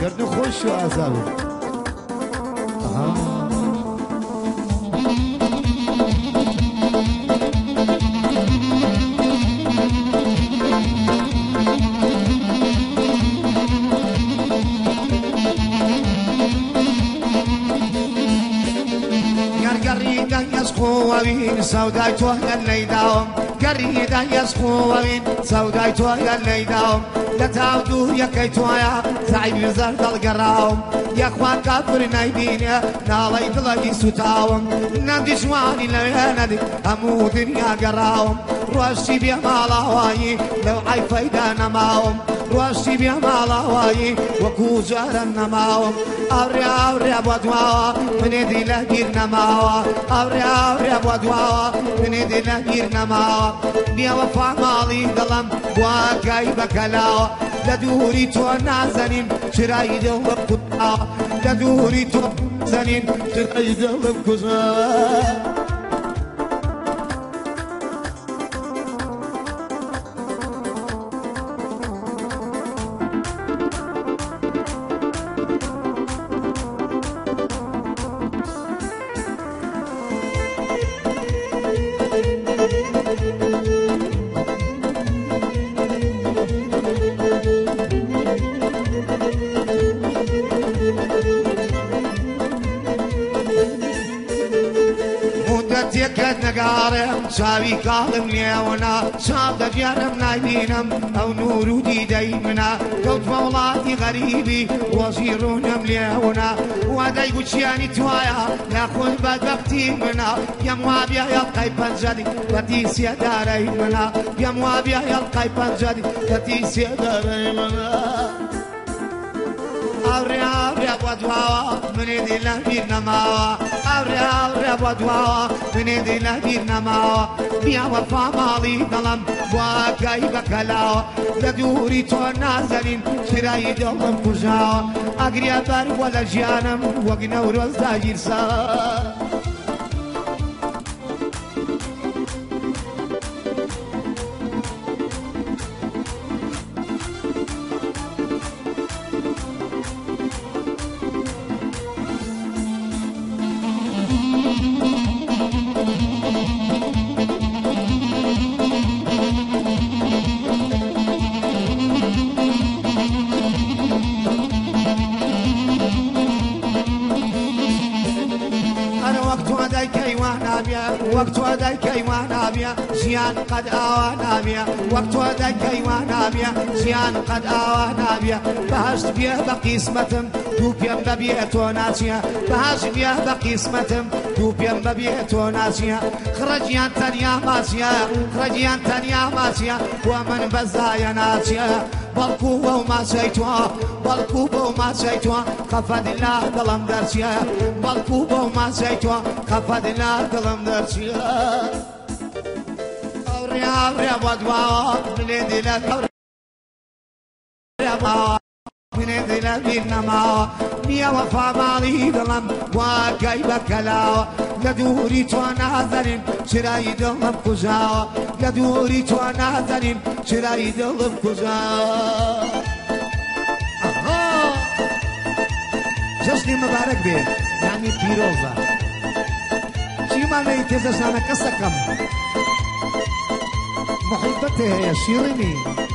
كردو خوش وآزابي قريدا يسخو وين سوداي توهل الليداوم قريدا يسخو وين سوداي توهل الليداوم لا تعودوا يا كيتوايا سعيد زرد القراوم يا اخوان كافر نايبينيا نالي دلقي ستاوم نادي شواني لا نادي امو دنيا قراوم روشي بيا مالاواي لو عي فايدا نماوم روشي بيا مالاواي وكو جارا نماوم أوري أوري أبو دواوا من يدي لهجير نماوا أوري أوري أبو دواوا من يدي لهجير نماوا بيا وفا مالي دلم واقعي بكلاوا لدوري تو نازنين شراي دوب قطعا لدوري تو نازنين شراي دوب قطعا نقارم شاوي كاظم ليونا شاب دجارم نايبينم او نور ديدي منا كوت مولاتي غريبي وصيرونم ليونا وداي بوشياني توايا ياخذ بدبتي منا يا موابيا يلقاي بنجدي تتيسي داري منا يا موابيا يلقاي بنجدي تتيسي داري منا أوري أوري أبو دواوا من يدي لهجير نماوا أوري أوري أبو دواوا من يدي لهجير نماوا بيا وفا مالي دلم واقعي بكلاوا لدوري تو نازنين شراي دلم كجاوا أقري أبر ولا جانم وقنا وروز داجير سا وقت وداي كيوانا بيا زيان قد آوانا بيا وقت وداي كيوانا بيا زيان قد آوانا بيا بهشت بيا بقسمتم دوبيا ببيتو ناسيا بهشت بيا بقسمتم دوبيا ببيتو ناسيا خرجيان تنيا ماسيا خرجيان تنيا ماسيا ومن بزايا ناسيا بالكوبة وما سيتوا بالكوبة وما سيتوا خفض الله دلم درسيا بالكوبة وما سيتوا خفض الله دلم درسيا أوري أوري أبو دواوا من يدي لك أوري أبو من يدي لك إنما يا وفا مالي دلم واقعي بكلاوا لدوري تو نازنين شراي دلم كجاوا لدوري تو نازنين شراي دلم كجاوا جشن مبارك به يعني بيروزا شي ما نيتز سنه كسكم محبته يا شيريني